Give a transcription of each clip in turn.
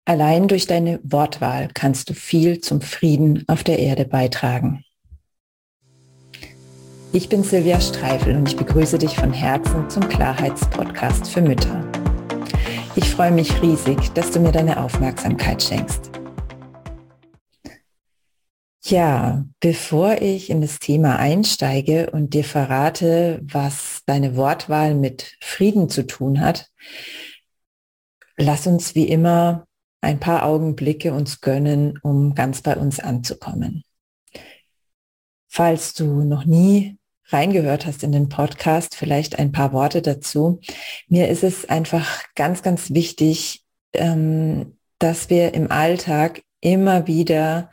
Allein durch deine Wortwahl kannst du viel zum Frieden auf der Erde beitragen. Ich bin Silvia Streifel und ich begrüße dich von Herzen zum Klarheitspodcast für Mütter. Ich freue mich riesig, dass du mir deine Aufmerksamkeit schenkst. Ja, bevor ich in das Thema einsteige und dir verrate, was deine Wortwahl mit Frieden zu tun hat, lass uns wie immer ein paar Augenblicke uns gönnen, um ganz bei uns anzukommen. Falls du noch nie reingehört hast in den Podcast, vielleicht ein paar Worte dazu. Mir ist es einfach ganz, ganz wichtig, dass wir im Alltag immer wieder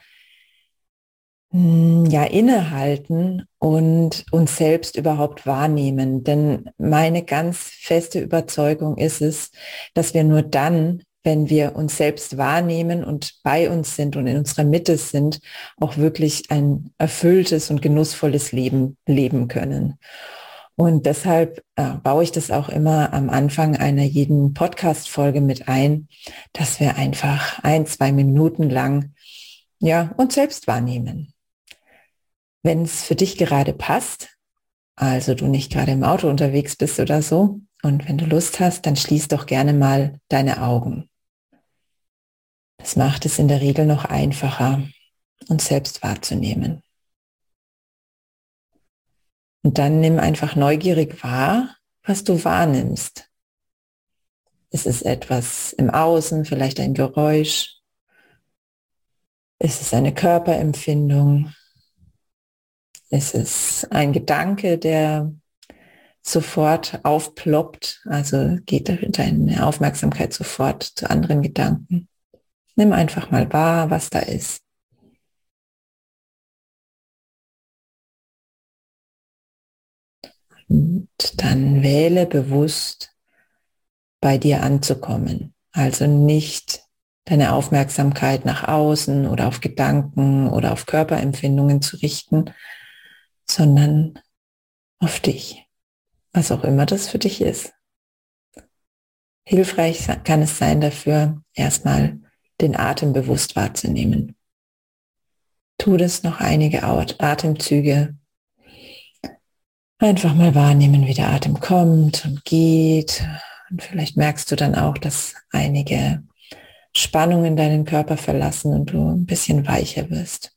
innehalten und uns selbst überhaupt wahrnehmen. Denn meine ganz feste Überzeugung ist es, dass wir nur dann, wenn wir uns selbst wahrnehmen und bei uns sind und in unserer Mitte sind, auch wirklich ein erfülltes und genussvolles Leben leben können. Und deshalb baue ich das auch immer am Anfang einer jeden Podcast-Folge mit ein, dass wir einfach 1-2 Minuten lang uns selbst wahrnehmen. Wenn es für dich gerade passt, also du nicht gerade im Auto unterwegs bist oder so, und wenn du Lust hast, dann schließ doch gerne mal deine Augen. Das macht es in der Regel noch einfacher, uns selbst wahrzunehmen. Und dann nimm einfach neugierig wahr, was du wahrnimmst. Ist es etwas im Außen, vielleicht ein Geräusch? Ist es eine Körperempfindung? Ist es ein Gedanke, der sofort aufploppt? Also geht deine Aufmerksamkeit sofort zu anderen Gedanken? Nimm einfach mal wahr, was da ist. Und dann wähle bewusst, bei dir anzukommen. Also nicht deine Aufmerksamkeit nach außen oder auf Gedanken oder auf Körperempfindungen zu richten, sondern auf dich, was auch immer das für dich ist. Hilfreich kann es sein dafür, erstmal den Atem bewusst wahrzunehmen. Tu das noch einige Atemzüge. Einfach mal wahrnehmen, wie der Atem kommt und geht. Und vielleicht merkst du dann auch, dass einige Spannungen deinen Körper verlassen und du ein bisschen weicher wirst.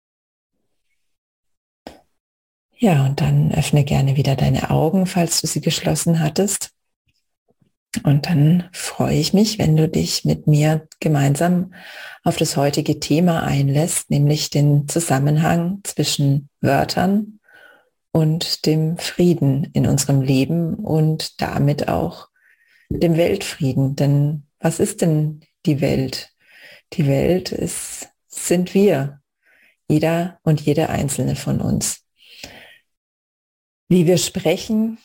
Ja, und dann öffne gerne wieder deine Augen, falls du sie geschlossen hattest. Und dann freue ich mich, wenn du dich mit mir gemeinsam auf das heutige Thema einlässt, nämlich den Zusammenhang zwischen Wörtern und dem Frieden in unserem Leben und damit auch dem Weltfrieden. Denn was ist denn die Welt? Die Welt sind wir, jeder und jede einzelne von uns. Wie wir sprechen,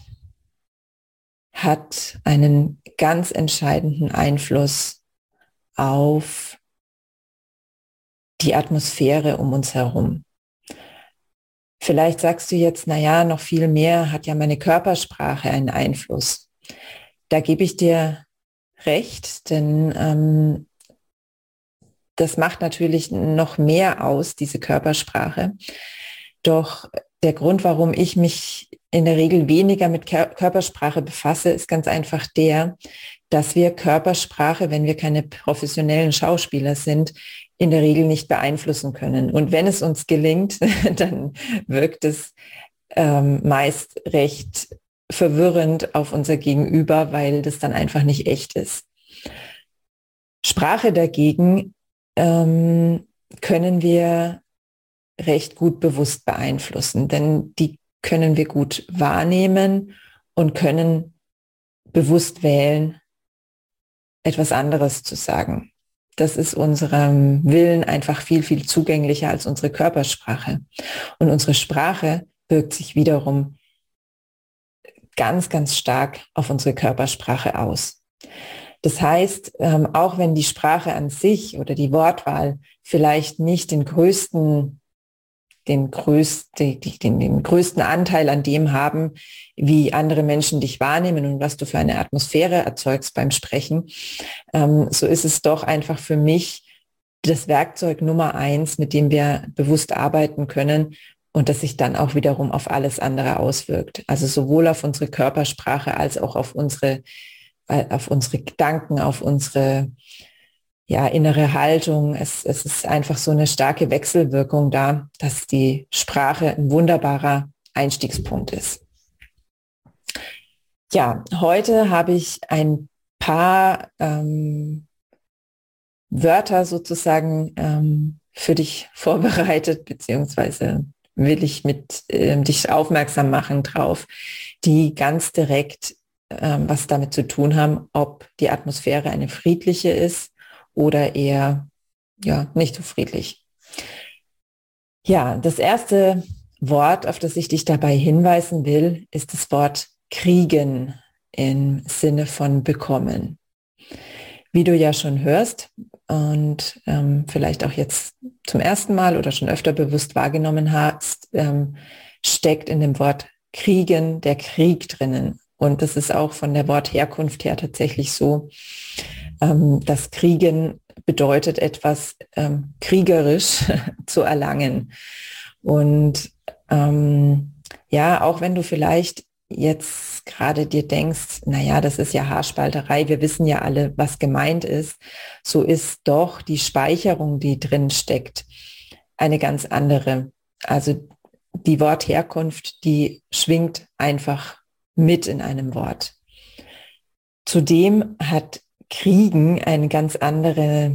hat einen ganz entscheidenden Einfluss auf die Atmosphäre um uns herum. Vielleicht sagst du jetzt, noch viel mehr hat ja meine Körpersprache einen Einfluss. Da gebe ich dir recht, denn das macht natürlich noch mehr aus, diese Körpersprache. Doch der Grund, warum ich mich in der Regel weniger mit Körpersprache befasse, ist ganz einfach der, dass wir Körpersprache, wenn wir keine professionellen Schauspieler sind, in der Regel nicht beeinflussen können. Und wenn es uns gelingt, dann wirkt es meist recht verwirrend auf unser Gegenüber, weil das dann einfach nicht echt ist. Sprache dagegen können wir recht gut bewusst beeinflussen, denn die können wir gut wahrnehmen und können bewusst wählen, etwas anderes zu sagen. Das ist unserem Willen einfach viel, viel zugänglicher als unsere Körpersprache. Und unsere Sprache wirkt sich wiederum ganz, ganz stark auf unsere Körpersprache aus. Das heißt, auch wenn die Sprache an sich oder die Wortwahl vielleicht nicht den größten den größten Anteil an dem haben, wie andere Menschen dich wahrnehmen und was du für eine Atmosphäre erzeugst beim Sprechen, so ist es doch einfach für mich das Werkzeug Nummer 1, mit dem wir bewusst arbeiten können und das sich dann auch wiederum auf alles andere auswirkt. Also sowohl auf unsere Körpersprache als auch auf unsere Gedanken, auf unsere innere Haltung. Es ist einfach so eine starke Wechselwirkung da, dass die Sprache ein wunderbarer Einstiegspunkt ist. Ja, heute habe ich ein paar Wörter sozusagen für dich vorbereitet, beziehungsweise will ich mit dich aufmerksam machen drauf, die ganz direkt was damit zu tun haben, ob die Atmosphäre eine friedliche ist oder eher nicht so friedlich. Ja, das erste Wort, auf das ich dich dabei hinweisen will, ist das Wort kriegen im Sinne von bekommen. Wie du ja schon hörst und vielleicht auch jetzt zum ersten Mal oder schon öfter bewusst wahrgenommen hast, steckt in dem Wort kriegen der Krieg drinnen. Und das ist auch von der Wortherkunft her tatsächlich so, dass kriegen bedeutet, etwas kriegerisch zu erlangen. Und auch wenn du vielleicht jetzt gerade dir denkst, naja, das ist ja Haarspalterei, wir wissen ja alle, was gemeint ist, so ist doch die Speicherung, die drin steckt, eine ganz andere. Also die Wortherkunft, die schwingt einfach mit in einem Wort. Zudem hat Kriegen eine ganz andere,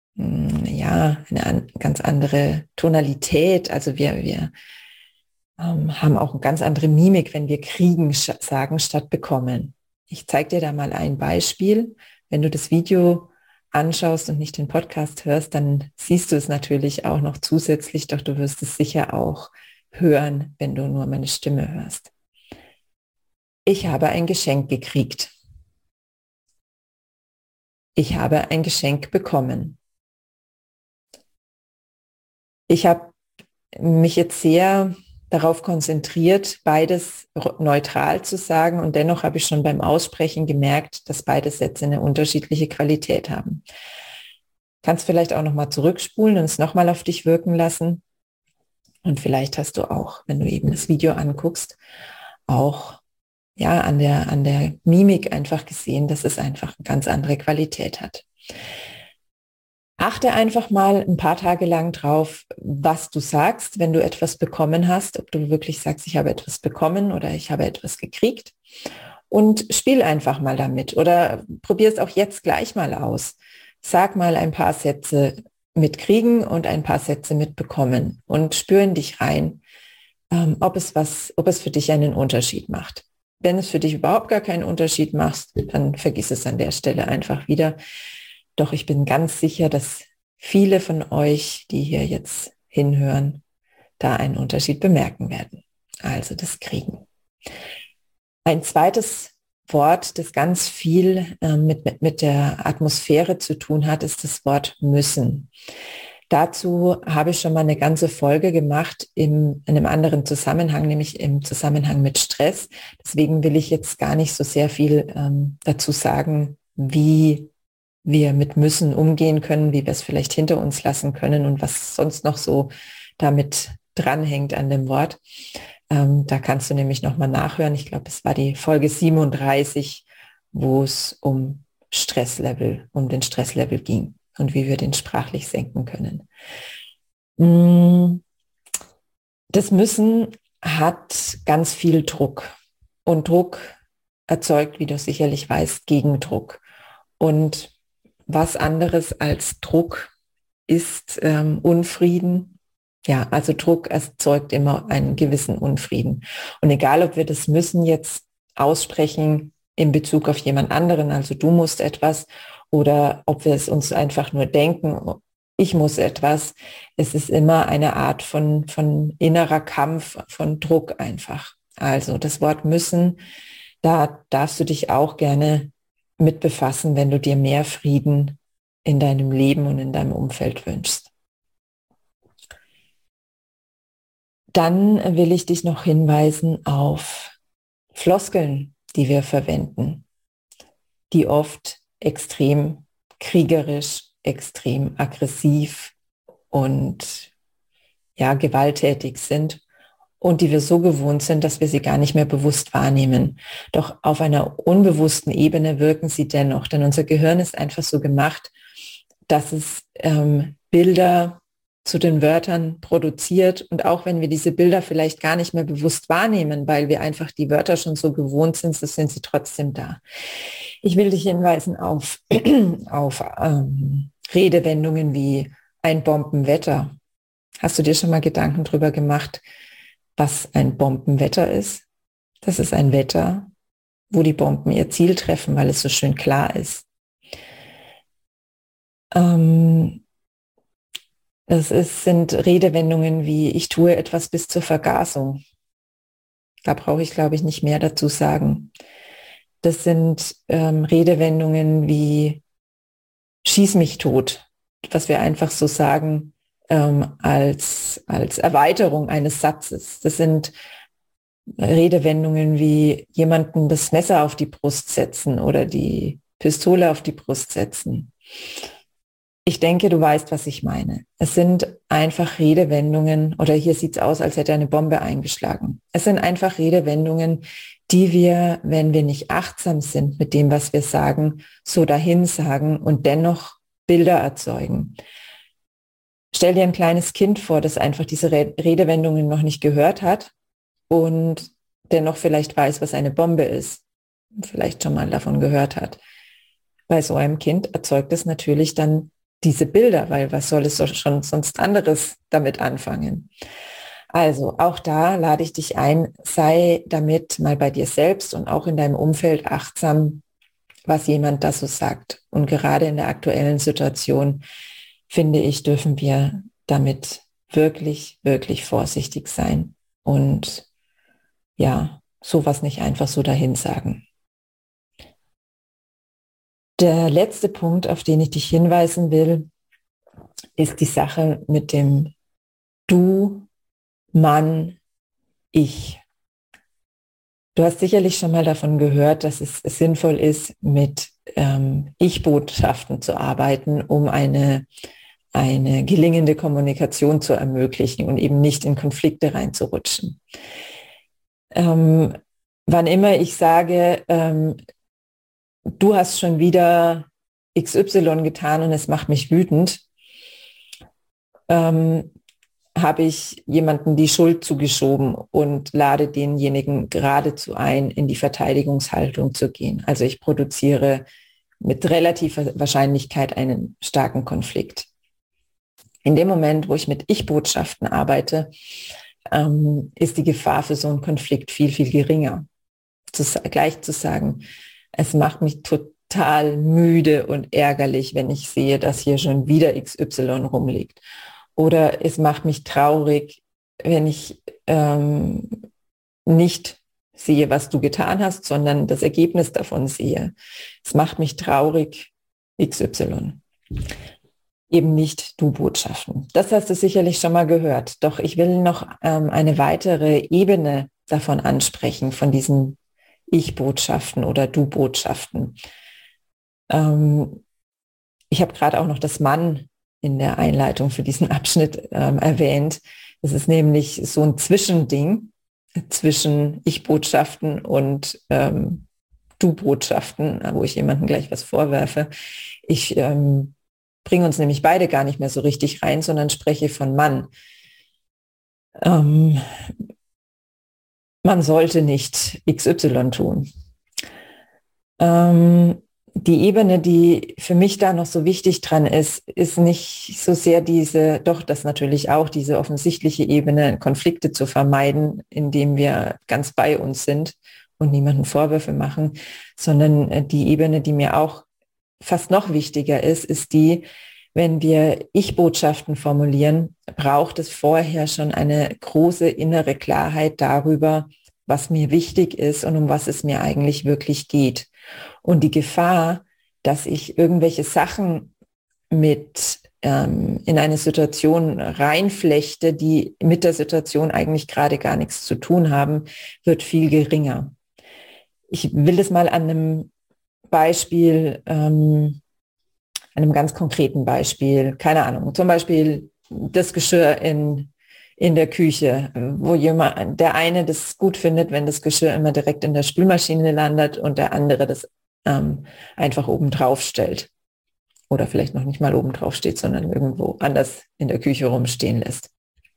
eine ganz andere Tonalität. Also wir haben auch eine ganz andere Mimik, wenn wir kriegen sagen statt bekommen. Ich zeige dir da mal ein Beispiel. Wenn du das Video anschaust und nicht den Podcast hörst, dann siehst du es natürlich auch noch zusätzlich, doch du wirst es sicher auch hören, wenn du nur meine Stimme hörst. Ich habe ein Geschenk gekriegt. Ich habe ein Geschenk bekommen. Ich habe mich jetzt sehr darauf konzentriert, beides neutral zu sagen und dennoch habe ich schon beim Aussprechen gemerkt, dass beide Sätze eine unterschiedliche Qualität haben. Kannst vielleicht auch nochmal zurückspulen und es nochmal auf dich wirken lassen und vielleicht hast du auch, wenn du eben das Video anguckst, auch an der Mimik einfach gesehen, dass es einfach eine ganz andere Qualität hat. Achte einfach mal ein paar Tage lang drauf, was du sagst, wenn du etwas bekommen hast, ob du wirklich sagst, ich habe etwas bekommen oder ich habe etwas gekriegt und spiel einfach mal damit oder probier es auch jetzt gleich mal aus. Sag mal ein paar Sätze mit kriegen und ein paar Sätze mit bekommen und spür in dich rein, ob es für dich einen Unterschied macht. Wenn es für dich überhaupt gar keinen Unterschied macht, dann vergiss es an der Stelle einfach wieder. Doch ich bin ganz sicher, dass viele von euch, die hier jetzt hinhören, da einen Unterschied bemerken werden. Also das Kriegen. Ein zweites Wort, das ganz viel mit der Atmosphäre zu tun hat, ist das Wort müssen. Dazu habe ich schon mal eine ganze Folge gemacht in einem anderen Zusammenhang, nämlich im Zusammenhang mit Stress. Deswegen will ich jetzt gar nicht so sehr viel dazu sagen, wie wir mit müssen umgehen können, wie wir es vielleicht hinter uns lassen können und was sonst noch so damit dranhängt an dem Wort. Da kannst du nämlich nochmal nachhören. Ich glaube, es war die Folge 37, wo es um den Stresslevel ging und wie wir den sprachlich senken können. Das Müssen hat ganz viel Druck und Druck erzeugt, wie du sicherlich weißt, Gegendruck. Und was anderes als Druck ist Unfrieden. Ja, also Druck erzeugt immer einen gewissen Unfrieden. Und egal, ob wir das Müssen jetzt aussprechen in Bezug auf jemand anderen, also du musst etwas, oder ob wir es uns einfach nur denken, ich muss etwas, es ist immer eine Art von innerer Kampf, von Druck einfach. Also das Wort müssen, da darfst du dich auch gerne mit befassen, wenn du dir mehr Frieden in deinem Leben und in deinem Umfeld wünschst. Dann will ich dich noch hinweisen auf Floskeln, die wir verwenden, die oft extrem kriegerisch, extrem aggressiv und ja, gewalttätig sind und die wir so gewohnt sind, dass wir sie gar nicht mehr bewusst wahrnehmen. Doch auf einer unbewussten Ebene wirken sie dennoch, denn unser Gehirn ist einfach so gemacht, dass es Bilder zu den Wörtern produziert und auch wenn wir diese Bilder vielleicht gar nicht mehr bewusst wahrnehmen, weil wir einfach die Wörter schon so gewohnt sind, so sind sie trotzdem da. Ich will dich hinweisen auf, auf Redewendungen wie ein Bombenwetter. Hast du dir schon mal Gedanken darüber gemacht, was ein Bombenwetter ist? Das ist ein Wetter, wo die Bomben ihr Ziel treffen, weil es so schön klar ist. Sind Redewendungen wie ich tue etwas bis zur Vergasung. Da brauche ich, glaube ich, nicht mehr dazu sagen. Das sind Redewendungen wie schieß mich tot, was wir einfach so sagen als Erweiterung eines Satzes. Das sind Redewendungen wie jemanden das Messer auf die Brust setzen oder die Pistole auf die Brust setzen. Ich denke, du weißt, was ich meine. Es sind einfach Redewendungen, oder hier sieht es aus, als hätte eine Bombe eingeschlagen. Es sind einfach Redewendungen, die wir, wenn wir nicht achtsam sind mit dem, was wir sagen, so dahin sagen und dennoch Bilder erzeugen. Stell dir ein kleines Kind vor, das einfach diese Redewendungen noch nicht gehört hat und dennoch vielleicht weiß, was eine Bombe ist, vielleicht schon mal davon gehört hat. Bei so einem Kind erzeugt es natürlich dann diese Bilder, weil was soll es schon sonst anderes damit anfangen? Also auch da lade ich dich ein, sei damit mal bei dir selbst und auch in deinem Umfeld achtsam, was jemand da so sagt. Und gerade in der aktuellen Situation, finde ich, dürfen wir damit wirklich, wirklich vorsichtig sein und ja, sowas nicht einfach so dahin sagen. Der letzte Punkt, auf den ich dich hinweisen will, ist die Sache mit dem Du, Mann, Ich. Du hast sicherlich schon mal davon gehört, dass es sinnvoll ist, mit Ich-Botschaften zu arbeiten, um eine gelingende Kommunikation zu ermöglichen und eben nicht in Konflikte reinzurutschen. Wann immer ich sage, du hast schon wieder XY getan und es macht mich wütend, habe ich jemanden die Schuld zugeschoben und lade denjenigen geradezu ein, in die Verteidigungshaltung zu gehen. Also ich produziere mit relativer Wahrscheinlichkeit einen starken Konflikt. In dem Moment, wo ich mit Ich-Botschaften arbeite, ist die Gefahr für so einen Konflikt viel, viel geringer. Gleich zu sagen, es macht mich total müde und ärgerlich, wenn ich sehe, dass hier schon wieder XY rumliegt. Oder es macht mich traurig, wenn ich nicht sehe, was du getan hast, sondern das Ergebnis davon sehe. Es macht mich traurig, XY. Eben nicht Du-Botschaften. Das hast du sicherlich schon mal gehört. Doch ich will noch eine weitere Ebene davon ansprechen, von diesen Ich-Botschaften oder Du-Botschaften. Ich habe gerade auch noch das Mann in der Einleitung für diesen Abschnitt erwähnt. Es ist nämlich so ein Zwischending zwischen Ich-Botschaften und Du-Botschaften, wo ich jemandem gleich was vorwerfe. Ich bringe uns nämlich beide gar nicht mehr so richtig rein, sondern spreche von Mann. Man sollte nicht XY tun. Die Ebene, die für mich da noch so wichtig dran ist, ist nicht so sehr das natürlich auch, diese offensichtliche Ebene, Konflikte zu vermeiden, indem wir ganz bei uns sind und niemanden Vorwürfe machen, sondern die Ebene, die mir auch fast noch wichtiger ist die, wenn wir Ich-Botschaften formulieren, braucht es vorher schon eine große innere Klarheit darüber, was mir wichtig ist und um was es mir eigentlich wirklich geht. Und die Gefahr, dass ich irgendwelche Sachen mit in eine Situation reinflechte, die mit der Situation eigentlich gerade gar nichts zu tun haben, wird viel geringer. Ich will das mal an einem Beispiel, einem ganz konkreten Beispiel, keine Ahnung, zum Beispiel das Geschirr in der Küche, wo der eine das gut findet, wenn das Geschirr immer direkt in der Spülmaschine landet und der andere das einfach oben drauf stellt. Oder vielleicht noch nicht mal oben drauf steht, sondern irgendwo anders in der Küche rumstehen lässt.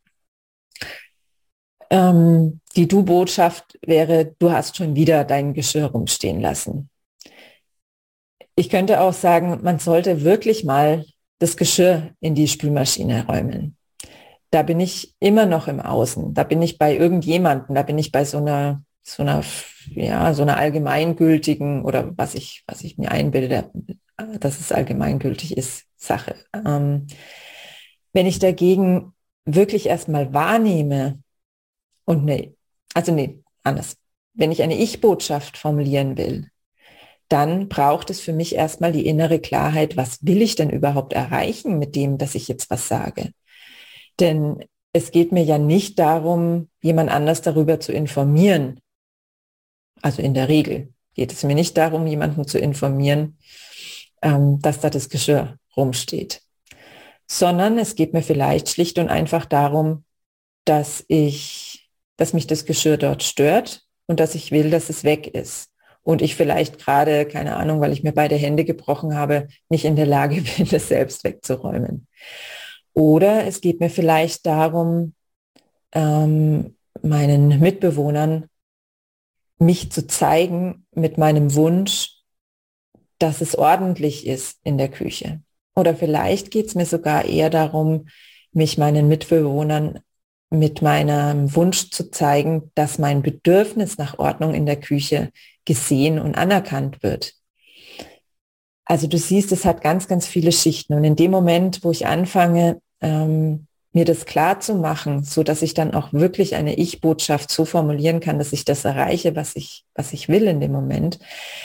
Die Du-Botschaft wäre, du hast schon wieder dein Geschirr rumstehen lassen. Ich könnte auch sagen, man sollte wirklich mal das Geschirr in die Spülmaschine räumen. Da bin ich immer noch im Außen. Da bin ich bei irgendjemandem. Da bin ich bei so einer allgemeingültigen oder was ich mir einbilde, dass es allgemeingültig ist, Sache. Wenn ich dagegen wirklich erstmal wahrnehme anders. Wenn ich eine Ich-Botschaft formulieren will, dann braucht es für mich erstmal die innere Klarheit, was will ich denn überhaupt erreichen mit dem, dass ich jetzt was sage? Denn es geht mir ja nicht darum, jemand anders darüber zu informieren. Also in der Regel geht es mir nicht darum, jemanden zu informieren, dass da das Geschirr rumsteht, sondern es geht mir vielleicht schlicht und einfach darum, dass mich das Geschirr dort stört und dass ich will, dass es weg ist. Und ich vielleicht gerade, keine Ahnung, weil ich mir beide Hände gebrochen habe, nicht in der Lage bin, das selbst wegzuräumen. Oder es geht mir vielleicht darum, meinen Mitbewohnern mich zu zeigen mit meinem Wunsch, dass es ordentlich ist in der Küche. Oder vielleicht geht es mir sogar eher darum, mich meinen Mitbewohnern mit meinem Wunsch zu zeigen, dass mein Bedürfnis nach Ordnung in der Küche gesehen und anerkannt wird. Also du siehst, es hat ganz, ganz viele Schichten. Und in dem Moment, wo ich anfange, mir das klar zu machen, so dass ich dann auch wirklich eine Ich-Botschaft so formulieren kann, dass ich das erreiche, was ich will in dem Moment,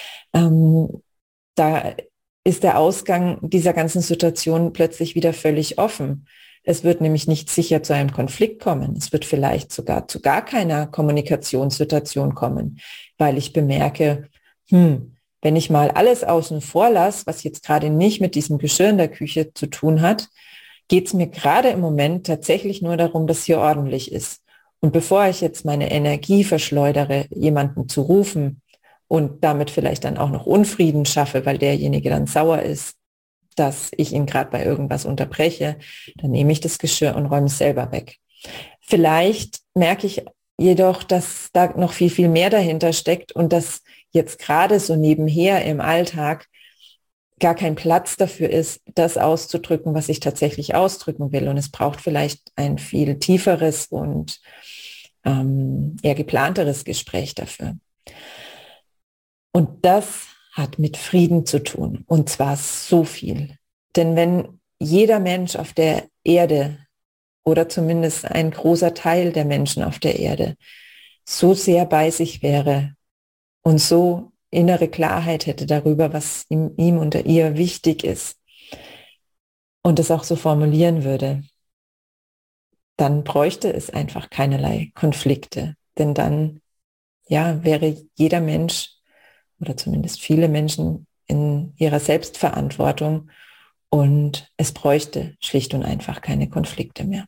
da ist der Ausgang dieser ganzen Situation plötzlich wieder völlig offen. Es wird nämlich nicht sicher zu einem Konflikt kommen. Es wird vielleicht sogar zu gar keiner Kommunikationssituation kommen, weil ich bemerke, wenn ich mal alles außen vor lasse, was jetzt gerade nicht mit diesem Geschirr in der Küche zu tun hat, geht es mir gerade im Moment tatsächlich nur darum, dass hier ordentlich ist. Und bevor ich jetzt meine Energie verschleudere, jemanden zu rufen und damit vielleicht dann auch noch Unfrieden schaffe, weil derjenige dann sauer ist, dass ich ihn gerade bei irgendwas unterbreche, dann nehme ich das Geschirr und räume es selber weg. Vielleicht merke ich jedoch, dass da noch viel, viel mehr dahinter steckt und dass jetzt gerade so nebenher im Alltag gar kein Platz dafür ist, das auszudrücken, was ich tatsächlich ausdrücken will. Und es braucht vielleicht ein viel tieferes und eher geplanteres Gespräch dafür. Und das hat mit Frieden zu tun. Und zwar so viel. Denn wenn jeder Mensch auf der Erde oder zumindest ein großer Teil der Menschen auf der Erde so sehr bei sich wäre und so innere Klarheit hätte darüber, was ihm oder ihr wichtig ist und es auch so formulieren würde, dann bräuchte es einfach keinerlei Konflikte. Denn dann, wäre jeder Mensch oder zumindest viele Menschen in ihrer Selbstverantwortung und es bräuchte schlicht und einfach keine Konflikte mehr.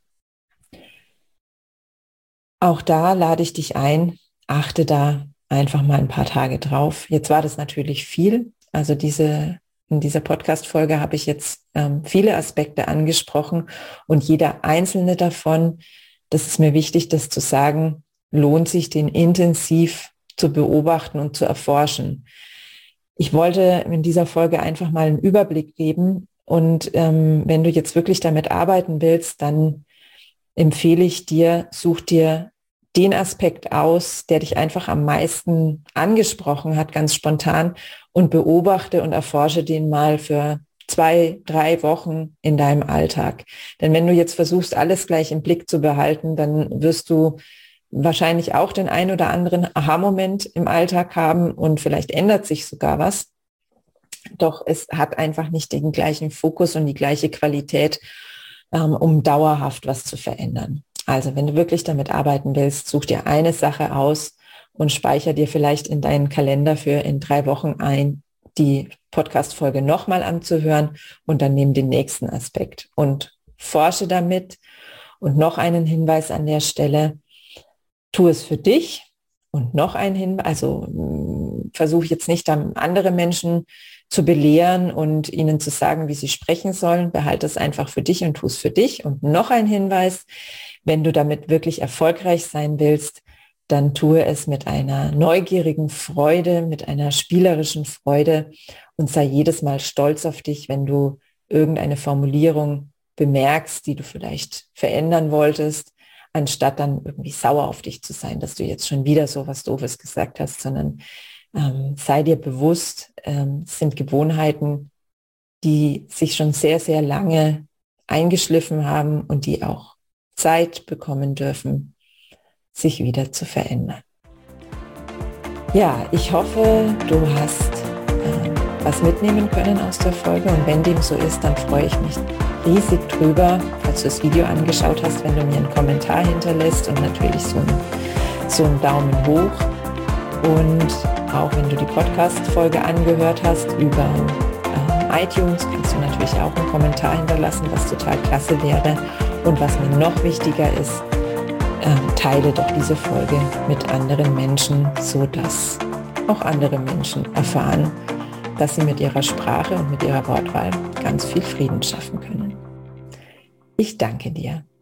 Auch da lade ich dich ein, achte da einfach mal ein paar Tage drauf. Jetzt war das natürlich viel. Also in dieser Podcast-Folge habe ich jetzt viele Aspekte angesprochen und jeder einzelne davon, das ist mir wichtig, das zu sagen, lohnt sich, den intensiv zu beobachten und zu erforschen. Ich wollte in dieser Folge einfach mal einen Überblick geben und wenn du jetzt wirklich damit arbeiten willst, dann empfehle ich dir, such dir den Aspekt aus, der dich einfach am meisten angesprochen hat, ganz spontan, und beobachte und erforsche den mal für 2, 3 Wochen in deinem Alltag. Denn wenn du jetzt versuchst, alles gleich im Blick zu behalten, dann wirst du wahrscheinlich auch den ein oder anderen Aha-Moment im Alltag haben und vielleicht ändert sich sogar was. Doch es hat einfach nicht den gleichen Fokus und die gleiche Qualität, um dauerhaft was zu verändern. Also wenn du wirklich damit arbeiten willst, such dir eine Sache aus und speicher dir vielleicht in deinen Kalender für in 3 Wochen ein, die Podcast-Folge nochmal anzuhören und dann nimm den nächsten Aspekt und forsche damit. Und noch einen Hinweis an der Stelle, tu es für dich. Und noch ein Hinweis, also versuche jetzt nicht dann andere Menschen zu belehren und ihnen zu sagen, wie sie sprechen sollen. Behalte es einfach für dich und tu es für dich. Und noch ein Hinweis, wenn du damit wirklich erfolgreich sein willst, dann tue es mit einer neugierigen Freude, mit einer spielerischen Freude und sei jedes Mal stolz auf dich, wenn du irgendeine Formulierung bemerkst, die du vielleicht verändern wolltest, anstatt dann irgendwie sauer auf dich zu sein, dass du jetzt schon wieder so was Doofes gesagt hast, sondern sei dir bewusst, es sind Gewohnheiten, die sich schon sehr, sehr lange eingeschliffen haben und die auch Zeit bekommen dürfen, sich wieder zu verändern. Ja, ich hoffe, du hast was mitnehmen können aus der Folge und wenn dem so ist, dann freue ich mich riesig drüber, falls du das Video angeschaut hast, wenn du mir einen Kommentar hinterlässt und natürlich so einen Daumen hoch. Und auch wenn du die Podcast-Folge angehört hast über iTunes, kannst du natürlich auch einen Kommentar hinterlassen, was total klasse wäre. Und was mir noch wichtiger ist, teile doch diese Folge mit anderen Menschen, sodass auch andere Menschen erfahren, dass sie mit ihrer Sprache und mit ihrer Wortwahl ganz viel Frieden schaffen können. Ich danke dir.